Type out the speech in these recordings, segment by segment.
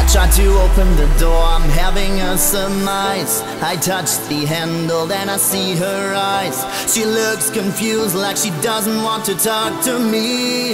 Try to open the door, I'm having a surmise. I touch the handle, then I see her eyes. She looks confused, like she doesn't want to talk to me.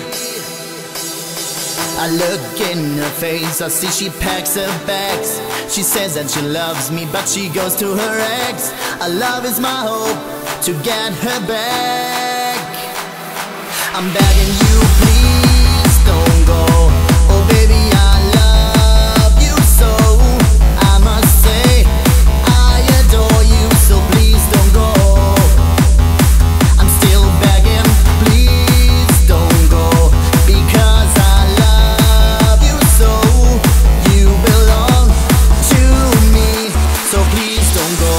I look in her face, I see she packs her bags. She says that she loves me, but she goes to her ex. Our love is my hope to get her back. I'm begging you, please don't go. Oh baby, I love you so. I must say I adore you, so please don't go. I'm still begging, please don't go, because I love you so. You belong to me, so please don't go.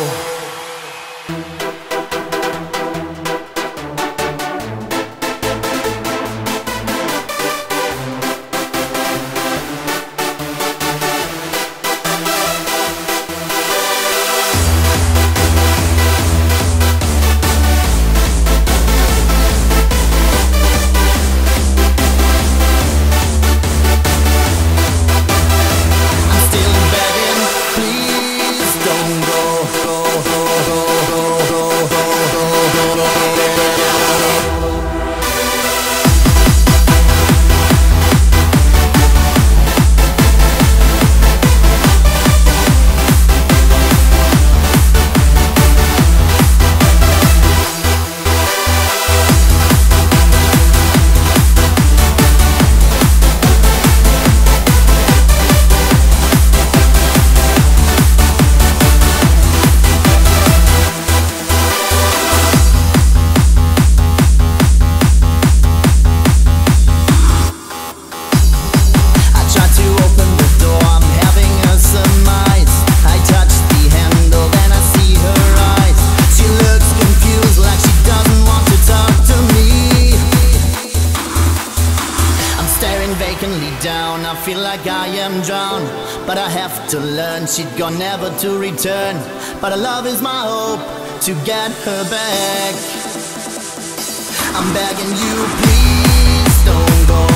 Vacantly down, I feel like I am drowned, but I have to learn she'd gone never to return. But our love is my hope to get her back. I'm begging you, please don't go.